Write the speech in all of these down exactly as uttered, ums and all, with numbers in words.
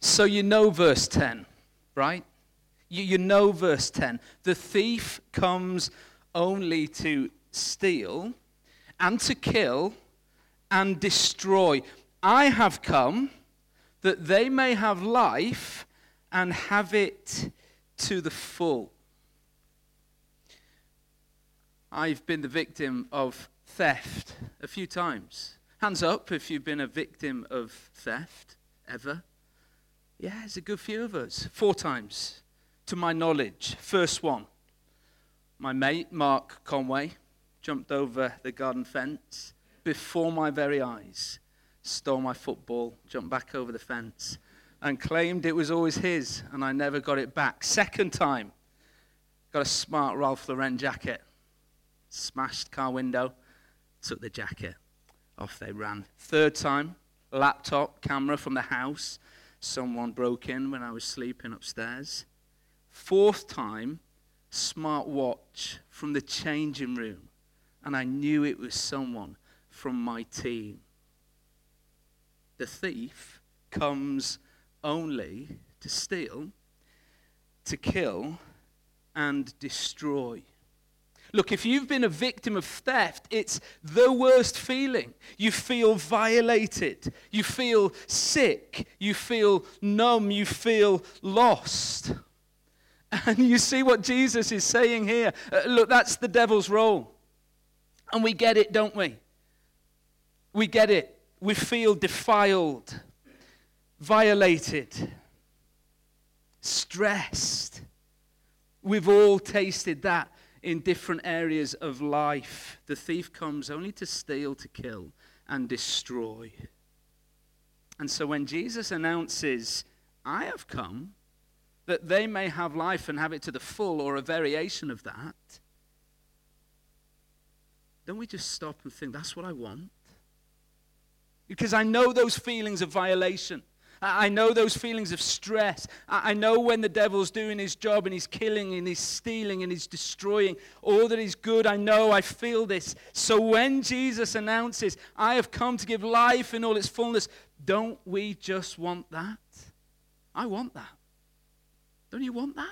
So you know verse ten, right? You, you know verse ten. The thief comes only to steal and to kill and destroy. I have come that they may have life and have it to the full. I've been the victim of theft a few times. Hands up if you've been a victim of theft ever. Yeah, it's a good few of us. Four times, to my knowledge. First one, my mate, Mark Conway, jumped over the garden fence before my very eyes, stole my football, jumped back over the fence, and claimed it was always his, and I never got it back. Second time, got a smart Ralph Lauren jacket, smashed car window, took the jacket, off they ran. Third time, laptop, camera from the house, someone broke in when I was sleeping upstairs. Fourth time, smart watch from the changing room, and I knew it was someone from my team. The thief comes only to steal, to kill, and destroy. Look, if you've been a victim of theft, it's the worst feeling. You feel violated. You feel sick. You feel numb. You feel lost. And you see what Jesus is saying here. Uh, look, that's the devil's role. And we get it, don't we? We get it. We feel defiled, violated, stressed. We've all tasted that in different areas of life. The thief comes only to steal, to kill, and destroy. And so when Jesus announces, I have come that they may have life and have it to the full, or a variation of that, don't we just stop and think, that's what I want? Because I know those feelings of violation. I know those feelings of stress. I know when the devil's doing his job and he's killing and he's stealing and he's destroying all that is good. I know, I feel this. So when Jesus announces, I have come to give life in all its fullness, don't we just want that? I want that. Don't you want that?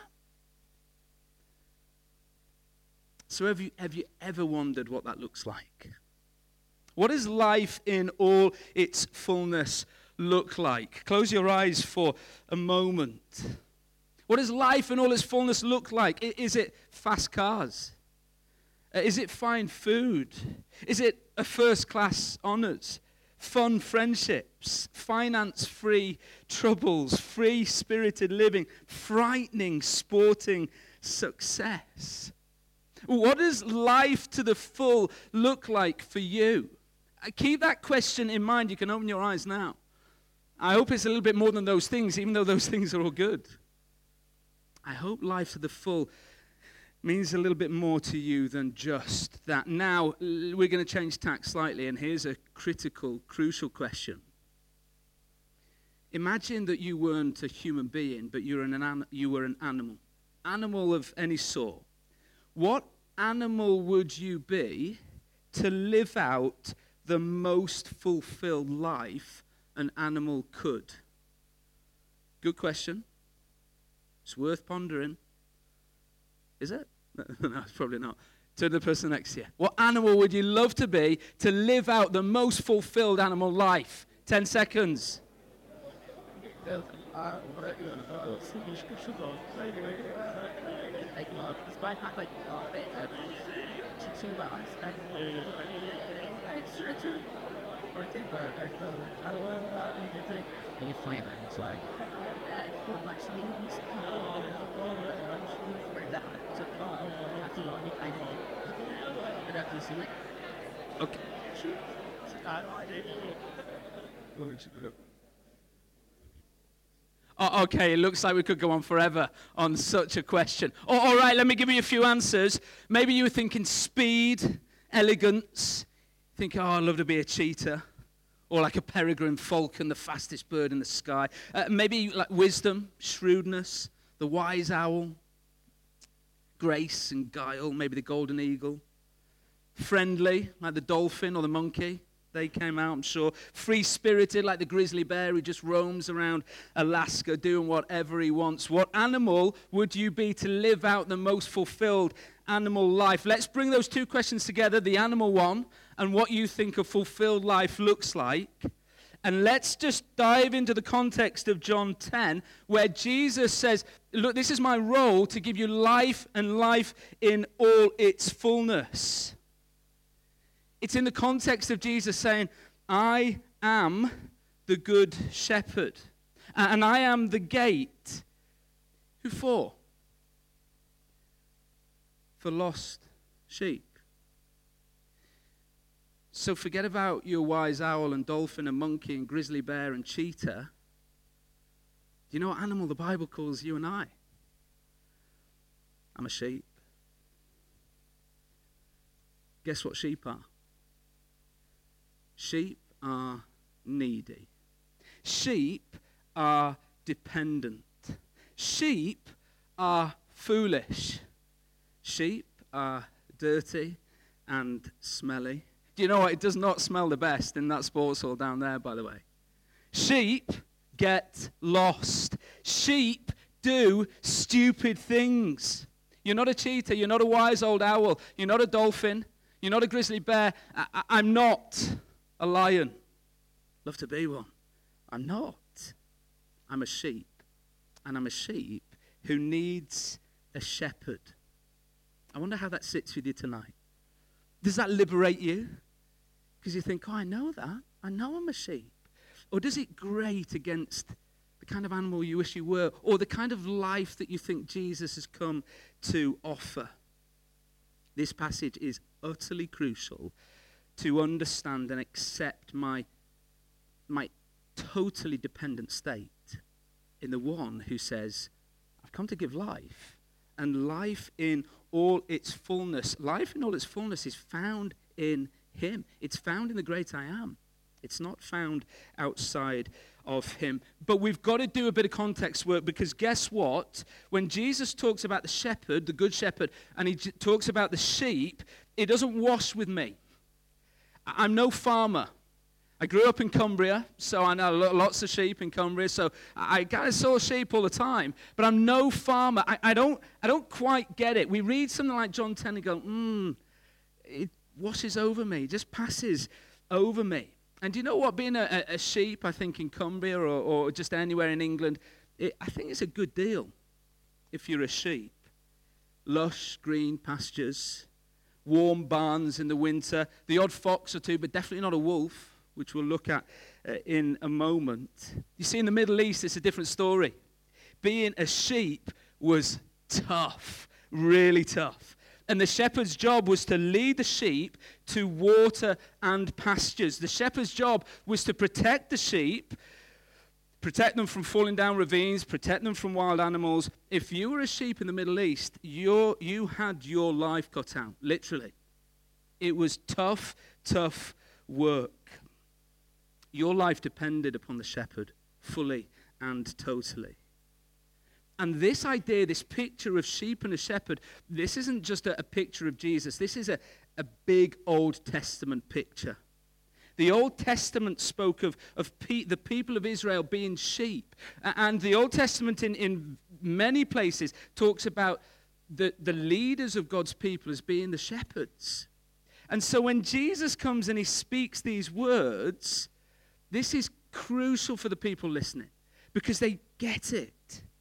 So have you, have you ever wondered what that looks like? What is life in all its fullness look like? Close your eyes for a moment. What does life in all its fullness look like? Is it fast cars? Is it fine food? Is it a first-class honors? Fun friendships? Finance-free troubles? Free-spirited living? Frightening sporting success? What does life to the full look like for you? Keep that question in mind. You can open your eyes now. I hope it's a little bit more than those things, even though those things are all good. I hope life to the full means a little bit more to you than just that. Now, we're going to change tack slightly, and here's a critical, crucial question. Imagine that you weren't a human being, but you were an, an, you were an animal. Animal of any sort. What animal would you be to live out the most fulfilled life an animal could? Good question. It's worth pondering. Is it? No, it's probably not. To the person next to you. What animal would you love to be to live out the most fulfilled animal life? Ten seconds. Okay. Oh, okay, it looks like we could go on forever on such a question. Oh, all right, let me give you a few answers. Maybe you were thinking speed, elegance. Think, oh, I'd love to be a cheetah. Or like a peregrine falcon, the fastest bird in the sky. Uh, maybe like wisdom, shrewdness, the wise owl, grace and guile, maybe the golden eagle. Friendly, like the dolphin or the monkey. they came out, I'm sure, free-spirited like the grizzly bear who just roams around Alaska doing whatever he wants. What animal would you be to live out the most fulfilled animal life? Let's bring those two questions together, the animal one and what you think a fulfilled life looks like. And let's just dive into the context of John ten, where Jesus says, look, this is my role to give you life and life in all its fullness. It's in the context of Jesus saying, I am the good shepherd, and I am the gate. Who for? For lost sheep. So forget about your wise owl and dolphin and monkey and grizzly bear and cheetah. Do you know what animal the Bible calls you and I? I'm a sheep. Guess what sheep are? Sheep are needy. Sheep are dependent. Sheep are foolish. Sheep are dirty and smelly. Do you know what? It does not smell the best in that sports hall down there, by the way. Sheep get lost. Sheep do stupid things. You're not a cheetah. You're not a wise old owl. You're not a dolphin. You're not a grizzly bear. I- I- I'm not a lion. Love to be one. I'm not. I'm a sheep. And I'm a sheep who needs a shepherd. I wonder how that sits with you tonight. Does that liberate you? Because you think, oh, I know that. I know I'm a sheep. Or does it grate against the kind of animal you wish you were, or the kind of life that you think Jesus has come to offer? This passage is utterly crucial to understand and accept my, my totally dependent state in the one who says, I've come to give life, and life in all its fullness. Life in all its fullness is found in him. It's found in the great I am. It's not found outside of him. But we've got to do a bit of context work, because guess what? When Jesus talks about the shepherd, the good shepherd, and he j- talks about the sheep, it doesn't wash with me. I- I'm no farmer. I grew up in Cumbria, so I know lo- lots of sheep in Cumbria, so I, I kind of saw sheep all the time, but I'm no farmer. I, I don't I don't quite get it. We read something like John ten and go, hmm, it washes over me, just passes over me. And do you know what? Being a, a sheep, I think, in Cumbria or, or just anywhere in England, it, I think it's a good deal if you're a sheep. Lush, green pastures, warm barns in the winter, the odd fox or two, but definitely not a wolf, which we'll look at uh, in a moment. You see, in the Middle East, it's a different story. Being a sheep was tough, really tough. And the shepherd's job was to lead the sheep to water and pastures. The shepherd's job was to protect the sheep, protect them from falling down ravines, protect them from wild animals. If you were a sheep in the Middle East, you're, you had your life cut out, literally. It was tough, tough work. Your life depended upon the shepherd fully and totally. And this idea, this picture of sheep and a shepherd, this isn't just a, a picture of Jesus. This is a, a big Old Testament picture. The Old Testament spoke of, of pe- the people of Israel being sheep. And the Old Testament in, in many places talks about the, the leaders of God's people as being the shepherds. And so when Jesus comes and he speaks these words, this is crucial for the people listening because they get it.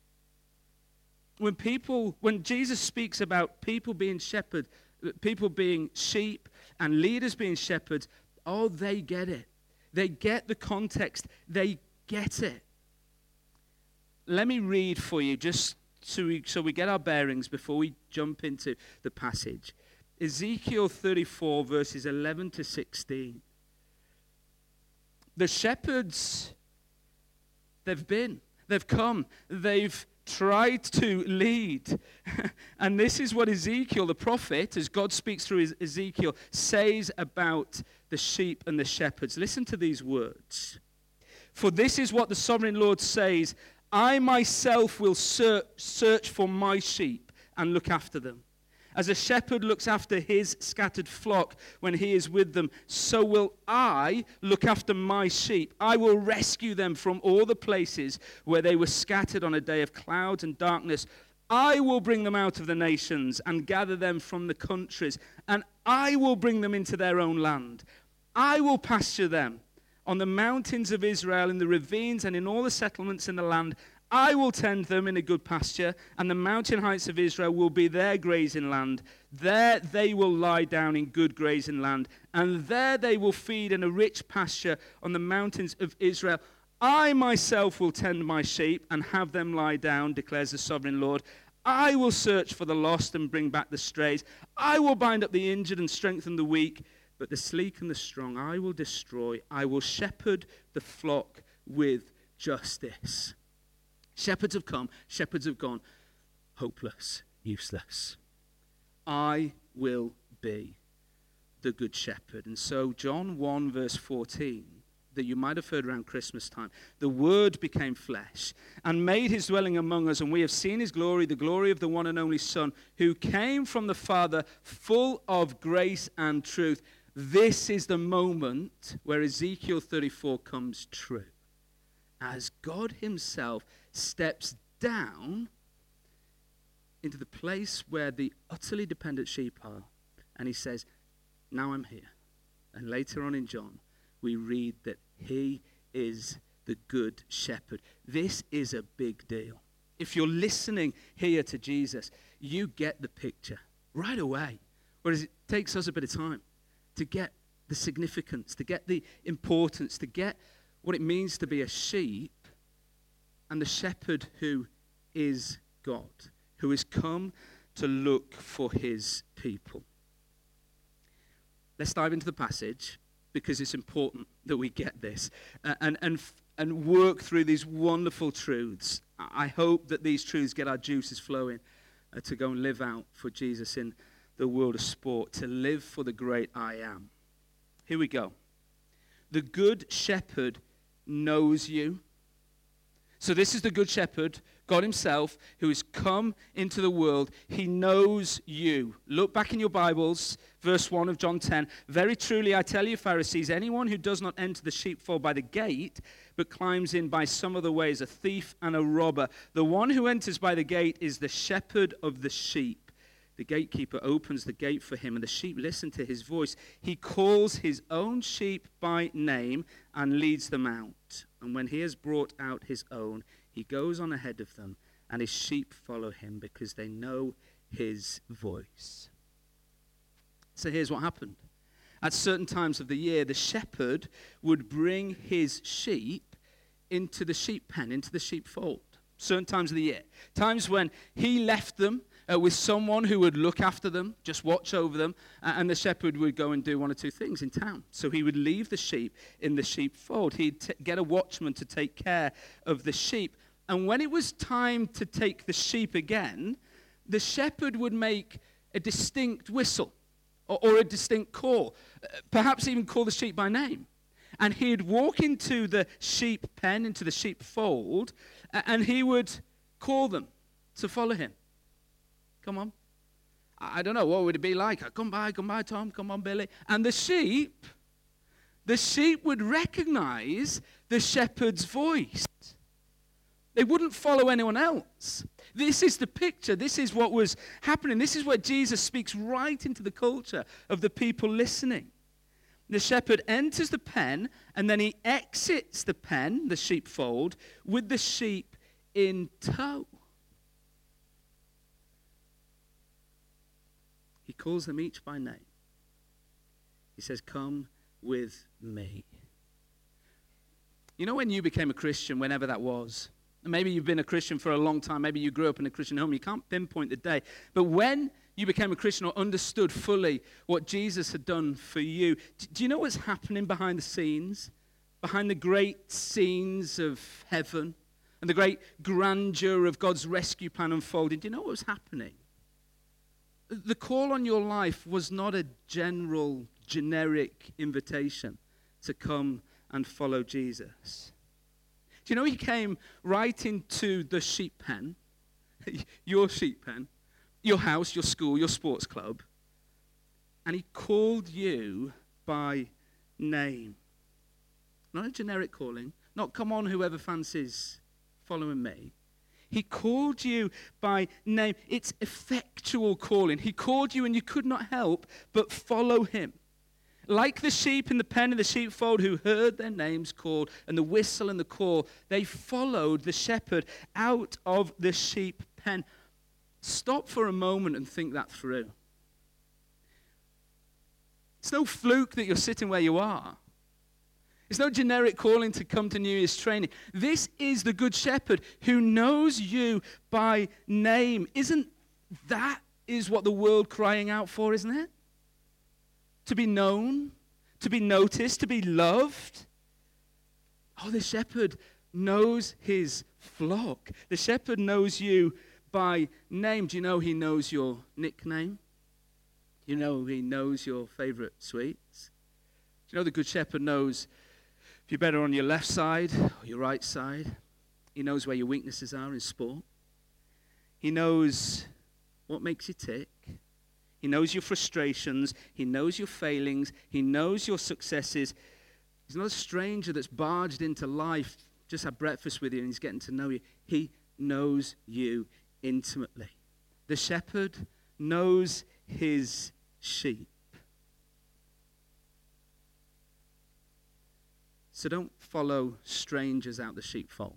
When people, when Jesus speaks about people being shepherd, people being sheep and leaders being shepherds, oh, they get it. They get the context. They get it. Let me read for you just so we, so we get our bearings before we jump into the passage. Ezekiel thirty-four, verses eleven to sixteen. The shepherds, they've been, they've come, they've tried to lead. And this is what Ezekiel, the prophet, as God speaks through Ezekiel, says about the sheep and the shepherds. Listen to these words. For this is what the sovereign Lord says, I myself will search, search for my sheep and look after them. As a shepherd looks after his scattered flock when he is with them, so will I look after my sheep. I will rescue them from all the places where they were scattered on a day of clouds and darkness. I will bring them out of the nations and gather them from the countries, and I will bring them into their own land. I will pasture them on the mountains of Israel, in the ravines and in all the settlements in the land. I will tend them in a good pasture, and the mountain heights of Israel will be their grazing land. There they will lie down in good grazing land, and there they will feed in a rich pasture on the mountains of Israel. I myself will tend my sheep and have them lie down, declares the sovereign Lord. I will search for the lost and bring back the strays. I will bind up the injured and strengthen the weak, but the sleek and the strong I will destroy. I will shepherd the flock with justice. Shepherds have come, shepherds have gone, hopeless, useless. I will be the good shepherd. And so John one verse fourteen, that you might have heard around Christmas time, the Word became flesh and made his dwelling among us, and we have seen his glory, the glory of the one and only Son, who came from the Father, full of grace and truth. This is the moment where Ezekiel thirty-four comes true, as God himself steps down into the place where the utterly dependent sheep are, and he says, now I'm here. And later on in John, we read that he is the good shepherd. This is a big deal. If you're listening here to Jesus, you get the picture right away, whereas it takes us a bit of time to get the significance, to get the importance, to get what it means to be a sheep and the shepherd who is God, who has come to look for his people. Let's dive into the passage, because it's important that we get this uh, and, and, and work through these wonderful truths. I hope that these truths get our juices flowing uh, to go and live out for Jesus in the world of sport, to live for the great I am. Here we go. The good shepherd knows you. So this is the good shepherd, God himself, who has come into the world. He knows you. Look back in your Bibles, verse one of John ten. Very truly I tell you, Pharisees, anyone who does not enter the sheepfold by the gate, but climbs in by some other way, is a thief and a robber. The one who enters by the gate is the shepherd of the sheep. The gatekeeper opens the gate for him, and the sheep listen to his voice. He calls his own sheep by name and leads them out. And when he has brought out his own, he goes on ahead of them, and his sheep follow him because they know his voice. So here's what happened. At certain times of the year, the shepherd would bring his sheep into the sheep pen, into the sheepfold. Certain times of the year. Times when he left them Uh, with someone who would look after them, just watch over them, uh, and the shepherd would go and do one or two things in town. So he would leave the sheep in the sheepfold. He'd t- get a watchman to take care of the sheep. And when it was time to take the sheep again, the shepherd would make a distinct whistle or, or a distinct call, uh, perhaps even call the sheep by name. And he'd walk into the sheep pen, into the sheepfold, uh, and he would call them to follow him. Come on. I don't know, what would it be like? Come by, come by, Tom, come on, Billy. And the sheep, the sheep would recognize the shepherd's voice. They wouldn't follow anyone else. This is the picture. This is what was happening. This is where Jesus speaks right into the culture of the people listening. The shepherd enters the pen, and then he exits the pen, the sheepfold, with the sheep in tow. He calls them each by name. He says, come with me. You know, when you became a Christian, whenever that was, maybe you've been a Christian for a long time, maybe you grew up in a Christian home, you can't pinpoint the day, but when you became a Christian or understood fully what Jesus had done for you, do you know what's happening behind the scenes? Behind the great scenes of heaven and the great grandeur of God's rescue plan unfolding, do you know what was happening? The call on your life was not a general, generic invitation to come and follow Jesus. Do you know he came right into the sheep pen, your sheep pen, your house, your school, your sports club, and he called you by name. Not a generic calling, not come on whoever fancies following me. He called you by name. It's effectual calling. He called you and you could not help but follow him. Like the sheep in the pen of the sheepfold who heard their names called and the whistle and the call, they followed the shepherd out of the sheep pen. Stop for a moment and think that through. It's no fluke that you're sitting where you are. It's no generic calling to come to New Year's training. This is the Good Shepherd who knows you by name. Isn't that is what the world crying out for, isn't it? To be known, to be noticed, to be loved. Oh, the shepherd knows his flock. The shepherd knows you by name. Do you know he knows your nickname? You know he knows your favorite sweets. Do you know the Good Shepherd knows if you're better on your left side or your right side? He knows where your weaknesses are in sport. He knows what makes you tick. He knows your frustrations. He knows your failings. He knows your successes. He's not a stranger that's barged into life, just had breakfast with you and he's getting to know you. He knows you intimately. The shepherd knows his sheep. So don't follow strangers out the sheepfold.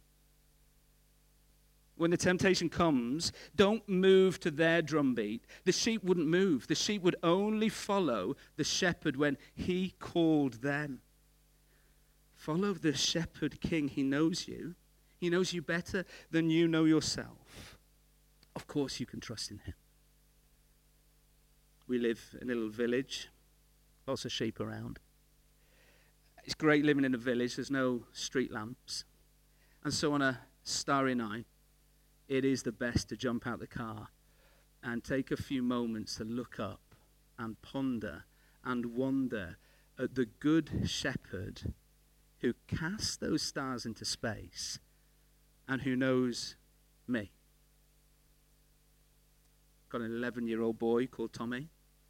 When the temptation comes, don't move to their drumbeat. The sheep wouldn't move. The sheep would only follow the shepherd when he called them. Follow the shepherd king. He knows you. He knows you better than you know yourself. Of course you can trust in him. We live in a little village, lots of sheep around. It's great living in a village. There's no street lamps. And so on a starry night, it is the best to jump out the car and take a few moments to look up and ponder and wonder at the good shepherd who cast those stars into space and who knows me. Got an eleven-year-old boy called Tommy.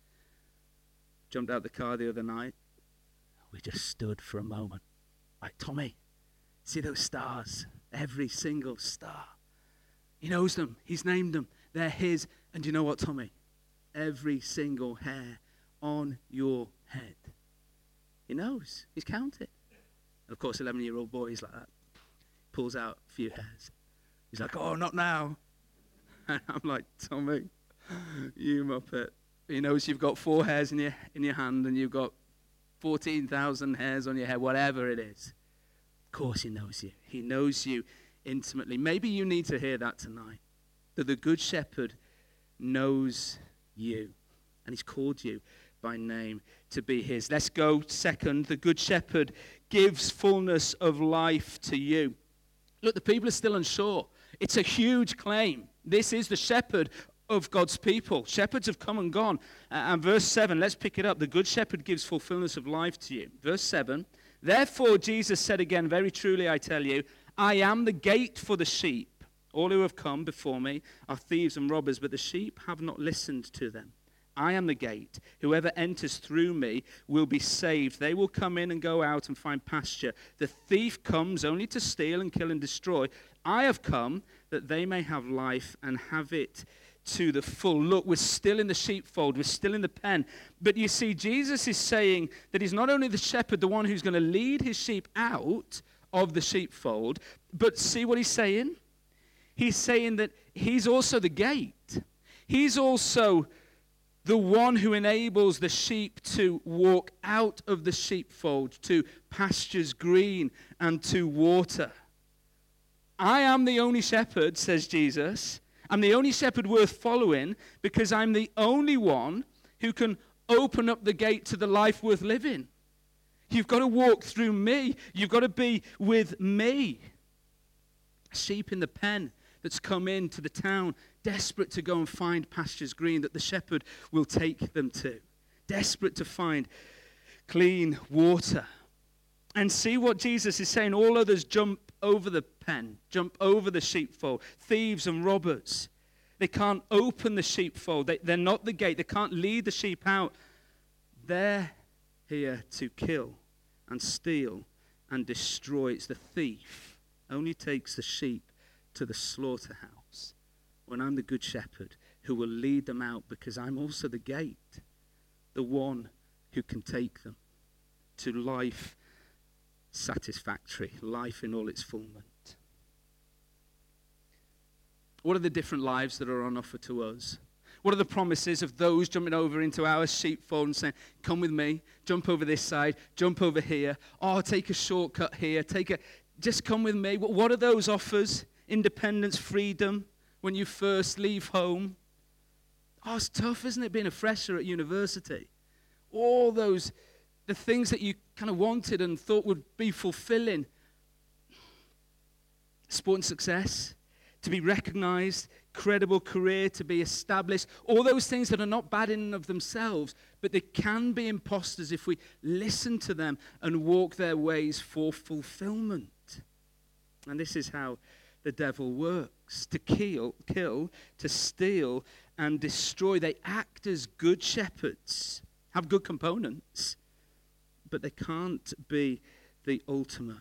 Jumped out the car the other night. We just stood for a moment. Like, Tommy, see those stars? Every single star. He knows them. He's named them. They're his. And you know what, Tommy? Every single hair on your head. He knows. He's counted. And of course, eleven-year-old boy is like that. Pulls out a few hairs. He's like, oh, not now. And I'm like, Tommy, you muppet. He knows you've got four hairs in your in your hand and you've got fourteen thousand hairs on your head, whatever it is. Of course he knows you. He knows you intimately. Maybe you need to hear that tonight, that the Good Shepherd knows you, and he's called you by name to be his. Let's go second. The Good Shepherd gives fullness of life to you. Look, the people are still unsure. It's a huge claim. This is the shepherd of God's people. Shepherds have come and gone. Uh, and verse seven, let's pick it up. The Good Shepherd gives full fullness of life to you. Verse seven, therefore Jesus said again, very truly I tell you, I am the gate for the sheep. All who have come before me are thieves and robbers, but the sheep have not listened to them. I am the gate. Whoever enters through me will be saved. They will come in and go out and find pasture. The thief comes only to steal and kill and destroy. I have come that they may have life and have it to the full. Look, we're still in the sheepfold. We're still in the pen. But you see, Jesus is saying that he's not only the shepherd, the one who's going to lead his sheep out of the sheepfold, but see what he's saying? He's saying that he's also the gate. He's also the one who enables the sheep to walk out of the sheepfold to pastures green and to water. I am the only shepherd, says Jesus. I'm the only shepherd worth following because I'm the only one who can open up the gate to the life worth living. You've got to walk through me. You've got to be with me. A sheep in the pen that's come into the town, desperate to go and find pastures green that the shepherd will take them to. Desperate to find clean water. And see what Jesus is saying. All others jump over the pen, jump over the sheepfold. Thieves and robbers. They can't open the sheepfold. They, they're not the gate. They can't lead the sheep out. They're here to kill and steal and destroy. It's the thief only takes the sheep to the slaughterhouse when I'm the good shepherd who will lead them out, because I'm also the gate, the one who can take them to life satisfactory, life in all its fulfillment. What are the different lives that are on offer to us? What are the promises of those jumping over into our sheepfold and saying, come with me, jump over this side, jump over here, oh, take a shortcut here, take a, just come with me. What are those offers? Independence, freedom, when you first leave home. Oh, it's tough, isn't it, being a fresher at university? All those, the things that you kind of wanted and thought would be fulfilling. Sport and success, to be recognized, credible career, to be established. All those things that are not bad in and of themselves, but they can be imposters if we listen to them and walk their ways for fulfillment. And this is how the devil works, to kill, kill, to steal, and destroy. They act as good shepherds, have good components, but they can't be the ultimate.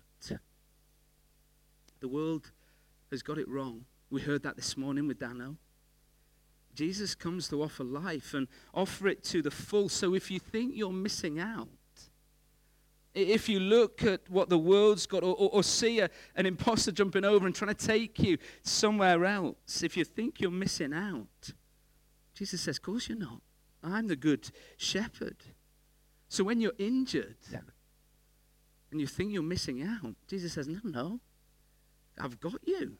The world has got it wrong. We heard that this morning with Dano. Jesus comes to offer life and offer it to the full. So if you think you're missing out, if you look at what the world's got, or, or, or see a, an imposter jumping over and trying to take you somewhere else, if you think you're missing out, Jesus says, of course you're not. I'm the good shepherd. So when you're injured and you think you're missing out, Jesus says, no, no, I've got you.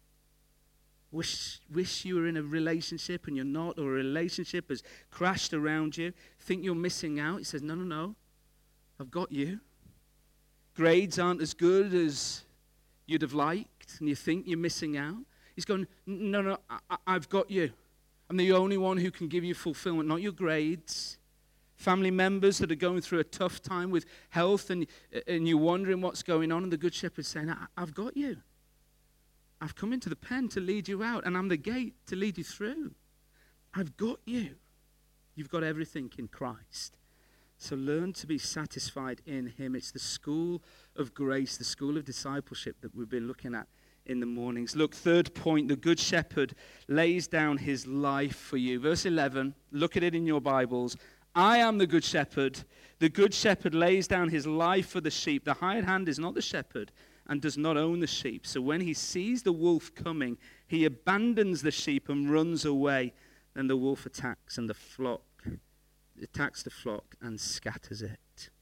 Wish, wish you were in a relationship and you're not, or a relationship has crashed around you, think you're missing out. He says, no, no, no. I've got you. Grades aren't as good as you'd have liked, and you think you're missing out. He's going, no, no, I, I've got you. I'm the only one who can give you fulfillment, not your grades. Family members that are going through a tough time with health, and, and you're wondering what's going on, and the Good Shepherd's saying, I, I've got you. I've come into the pen to lead you out, and I'm the gate to lead you through. I've got you. You've got everything in Christ. So learn to be satisfied in him. It's the school of grace, the school of discipleship that we've been looking at in the mornings. Look, third point, the good shepherd lays down his life for you. Verse eleven, look at it in your Bibles. I am the good shepherd. The good shepherd lays down his life for the sheep. The hired hand is not the shepherd and does not own the sheep. So when he sees the wolf coming, he abandons the sheep and runs away. Then the wolf attacks and the flock attacks the flock and scatters it.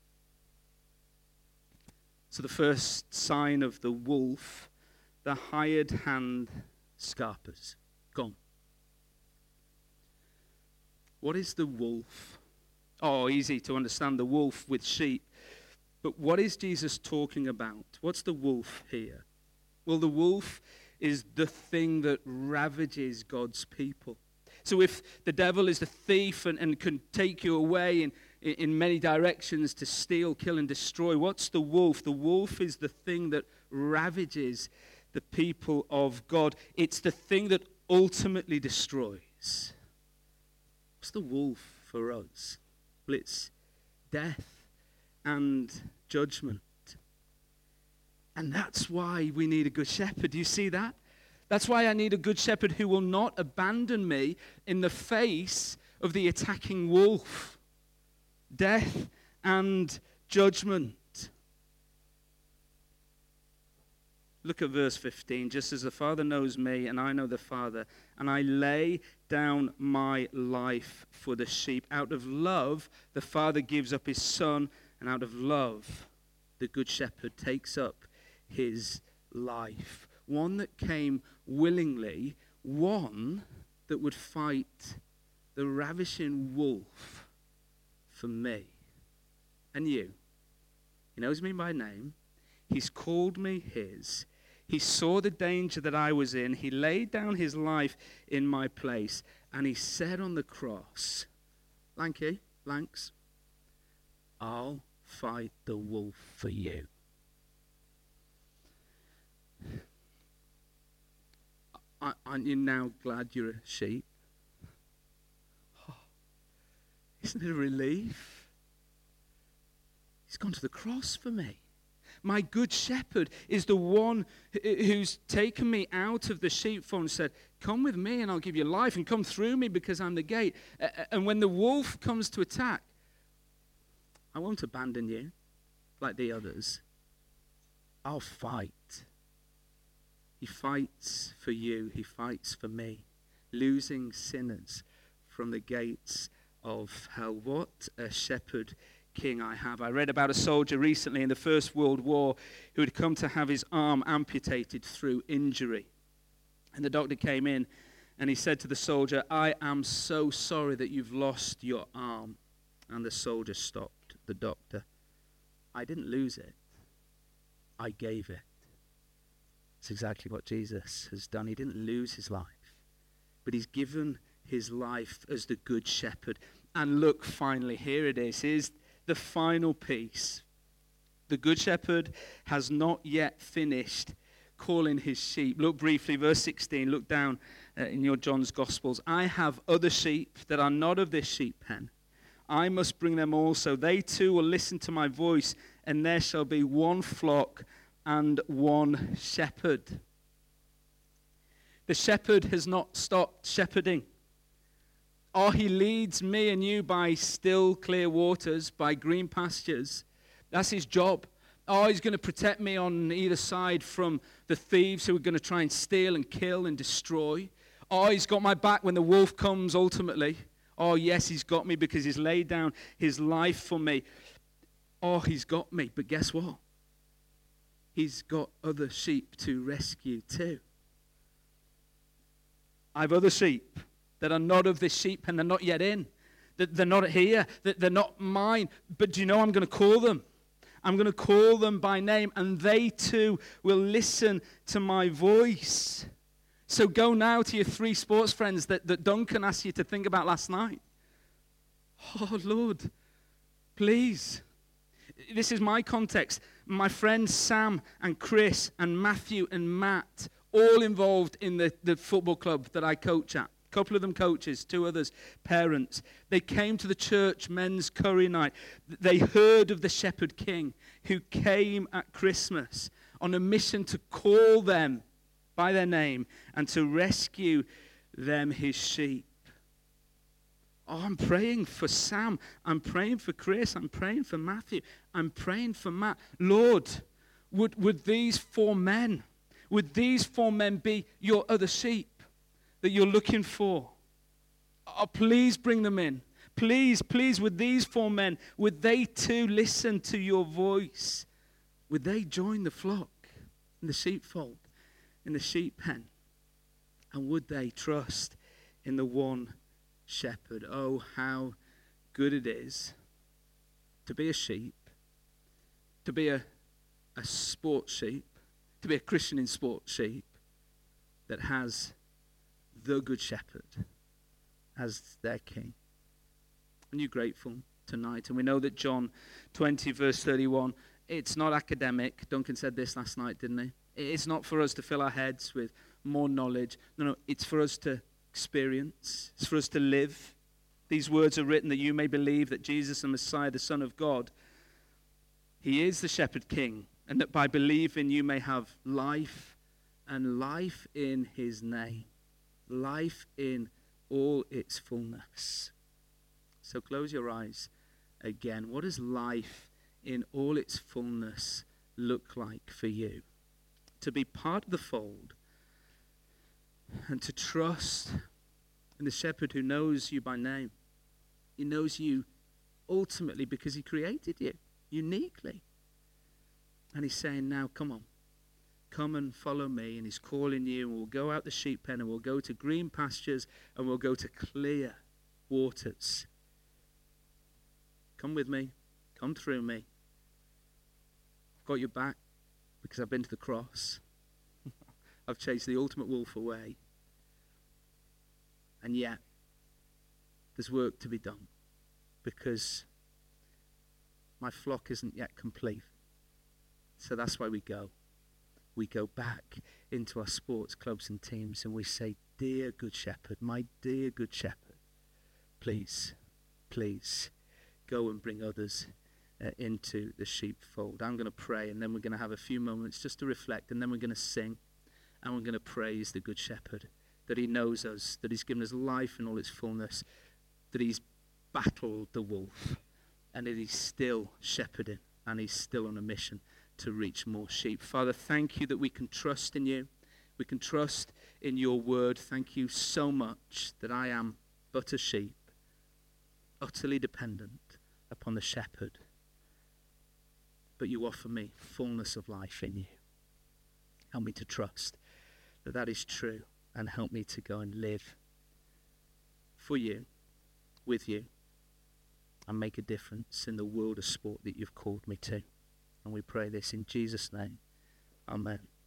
So the first sign of the wolf, the hired hand scarpers. Gone. What is the wolf? Oh, easy to understand, the wolf with sheep. But what is Jesus talking about? What's the wolf here? Well, the wolf is the thing that ravages God's people. So if the devil is the thief and, and can take you away in, in many directions to steal, kill, and destroy, what's the wolf? The wolf is the thing that ravages the people of God. It's the thing that ultimately destroys. What's the wolf for us? Well, it's death and judgment. And that's why we need a good shepherd. Do you see that? That's why I need a good shepherd who will not abandon me in the face of the attacking wolf. Death and judgment. Look at verse fifteen. Just as the Father knows me and I know the Father, and I lay down my life for the sheep. Out of love, the Father gives up his Son, and out of love, the Good Shepherd takes up his life. One that came willingly, one that would fight the ravishing wolf for me and you. He knows me by name. He's called me his. He saw the danger that I was in. He laid down his life in my place. And he said on the cross, Lanky, Lanks, I'll fight the wolf for you. I, I Aren't you now glad you're a sheep? Oh, isn't it a relief? He's gone to the cross for me. My good shepherd is the one who's taken me out of the sheepfold and said, come with me and I'll give you life, and come through me because I'm the gate. And when the wolf comes to attack, I won't abandon you like the others. I'll fight. He fights for you. He fights for me. Losing sinners from the gates of hell. What a shepherd king I have. I read about a soldier recently in the First World War who had come to have his arm amputated through injury. And the doctor came in and he said to the soldier, I am so sorry that you've lost your arm. And the soldier stopped the doctor. I didn't lose it. I gave it. It's exactly what Jesus has done. He didn't lose his life, but he's given his life as the good shepherd. And look, finally, here it is. Here's the final piece. The good shepherd has not yet finished calling his sheep. Look briefly, verse sixteen. Look down uh, in your John's Gospels. I have other sheep that are not of this sheep pen. I must bring them also. They too will listen to my voice, and there shall be one flock and one shepherd. The shepherd has not stopped shepherding. Oh, he leads me and you by still, clear waters, by green pastures. That's his job. Oh, he's going to protect me on either side from the thieves who are going to try and steal and kill and destroy. Oh, he's got my back when the wolf comes ultimately. Oh, yes, he's got me because he's laid down his life for me. Oh, he's got me. But guess what? He's got other sheep to rescue too. I have other sheep that are not of this sheep and they're not yet in. They're not here. They're not mine. But do you know I'm going to call them? I'm going to call them by name, and they too will listen to my voice. So go now to your three sports friends that, that Duncan asked you to think about last night. Oh, Lord, please. This is my context. My friends Sam and Chris and Matthew and Matt, all involved in the, the football club that I coach at. A couple of them coaches, two others parents. They came to the church men's curry night. They heard of the Shepherd King who came at Christmas on a mission to call them by their name and to rescue them, his sheep. Oh, I'm praying for Sam. I'm praying for Chris. I'm praying for Matthew. I'm praying for Matt. Lord, would, would these four men, would these four men be your other sheep that you're looking for? Oh, please bring them in. Please, please, would these four men, would they too listen to your voice? Would they join the flock in the sheepfold, in the sheep pen? And would they trust in the one shepherd? Oh, how good it is to be a sheep, to be a, a sport sheep, to be a Christian in sport sheep that has the good shepherd as their king. Are you grateful tonight? And we know that John twenty verse thirty-one, it's not academic. Duncan said this last night, didn't he? It's not for us to fill our heads with more knowledge. No, no, it's for us to experience. It's for us to live. These words are written that you may believe that Jesus, the Messiah, the Son of God, he is the Shepherd King, and that by believing you may have life, and life in his name. Life in all its fullness. So close your eyes again. What does life in all its fullness look like for you? To be part of the fold and to trust in the shepherd who knows you by name. He knows you ultimately because he created you uniquely. And he's saying, now come on. Come and follow me. And he's calling you, and we'll go out the sheep pen, and we'll go to green pastures, and we'll go to clear waters. Come with me. Come through me. I've got your back because I've been to the cross. I've chased the ultimate wolf away. And yet, there's work to be done because my flock isn't yet complete. So that's why we go. we go back into our sports clubs and teams and we say, dear Good Shepherd, my dear Good Shepherd, please, please go and bring others uh, into the sheepfold. I'm going to pray, and then we're going to have a few moments just to reflect, and then we're going to sing, and we're going to praise the Good Shepherd, that he knows us, that he's given us life in all its fullness, that he's battled the wolf, and that he's still shepherding, and he's still on a mission to reach more sheep. Father, thank you that we can trust in you. We can trust in your word. Thank you so much that I am but a sheep, utterly dependent upon the shepherd. But you offer me fullness of life in you. Help me to trust that that is true, and help me to go and live for you, with you, and make a difference in the world of sport that you've called me to. And we pray this in Jesus' name. Amen.